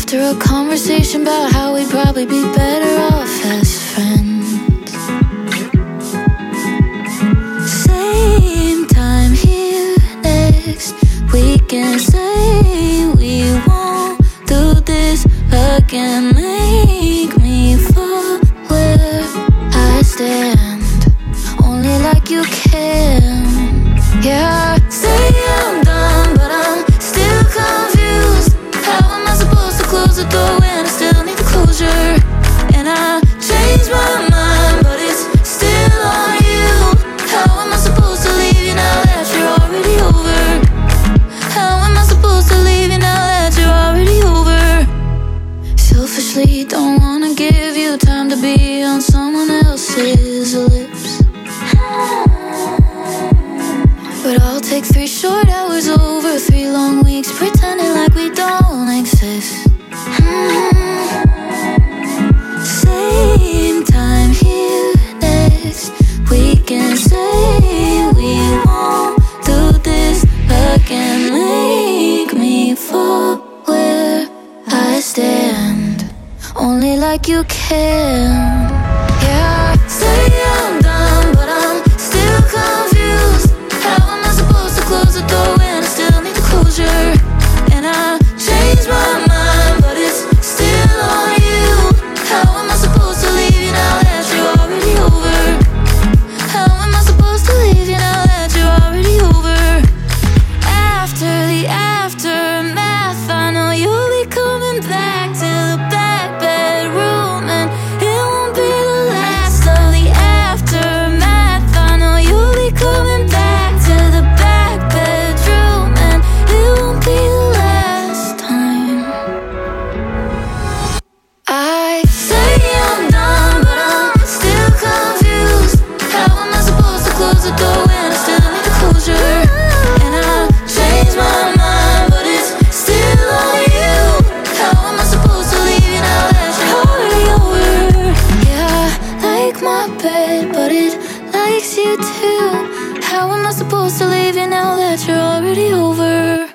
After a conversation about how we'd probably be better off as friends. Same time here next week and say we won't do this again. Make me fall where I stand, only like you can. Yeah, say I'm done, but I'm still confused. How am I supposed to close the door when I still need the closure? And I changed my mind, but it's still on you. How am I supposed to leave you now that you're already over? How am I supposed to leave you now that you're already over? Selfishly don't wanna give you time to be on someone else's lips, but I'll take 3 short hours over 3 long weeks pretending like we don't exist. Same time here next week and say we won't do this again. Make me fall where I stand, only like you can. Yeah, say I'm done, but I'm still confused. How am I supposed to close the door when I still need the closure? And I changed my mind, but it's still on you. How am I supposed to leave you now that you're already over? How am I supposed to leave you now that you're already over? After the aftermath, I know you'll be coming back to the back bedroom, and it won't be the last of the aftermath. I know you'll be coming back to the back bedroom, and it won't be the last time. I say I'm done, but I'm still confused. How am I supposed to close the door when I still need the closure? And I changed my mind, but it's still on you. How am I supposed to leave you now that you're already over? Yeah, I like my bed, but it likes you too. How am I supposed to leave you now that you're already over?